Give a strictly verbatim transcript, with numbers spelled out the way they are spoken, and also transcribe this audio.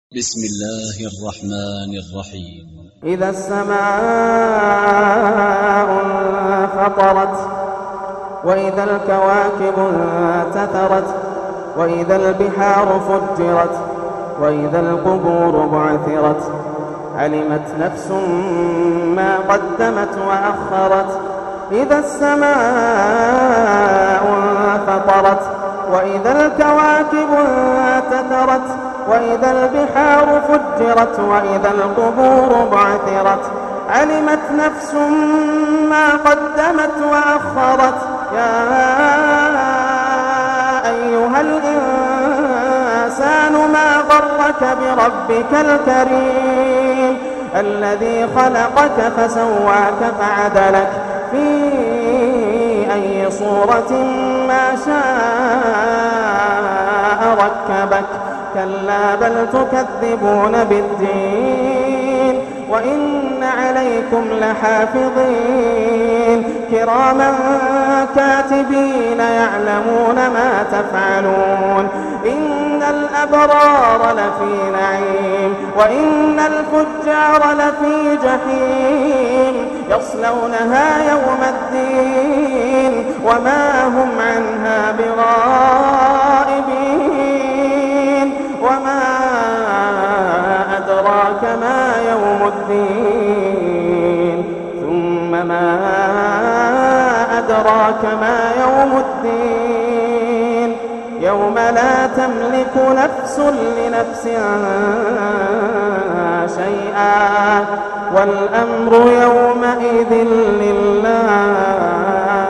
بسم الله الرحمن الرحيم. إذا السماء انفطرت وإذا الكواكب انتثرت وإذا البحار فجرت وإذا القبور بعثرت علمت نفس ما قدمت وأخرت. إذا السماء انفطرت وإذا الكواكب انتثرت وإذا البحار فجرت وإذا القبور بعثرت علمت نفس ما قدمت وأخرت. يا أيها الإنسان ما غرك بربك الكريم الذي خلقك فسواك فعدلك في أي صورة ما شاء ركبك. كلا بل تكذبون بالدين وإن عليكم لحافظين كراما كاتبين يعلمون ما تفعلون. إن الأبرار لفي نعيم وإن الفجار لفي جحيم يصلونها يوم الدين وما هم عنها بغائبين. وما أدراك ما يوم الدين ثم ما أدراك ما يوم الدين يوم لا تملك نفس لنفس شيئا والأمر يومئذ لله.